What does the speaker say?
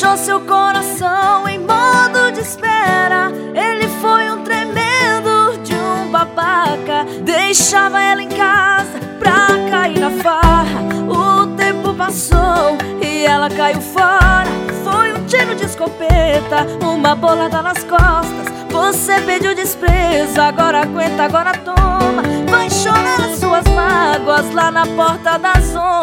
deixou seu coração em modo de espera. Ele foi um tremendo de um babaca. Deixava ela em casa pra cair na farra. O tempo passou e ela caiu fora. Foi um tiro de escopeta, uma bolada nas costas. Você pediu desprezo, agora aguenta, agora toma. Vai chorar as suas mágoas lá na porta da zona.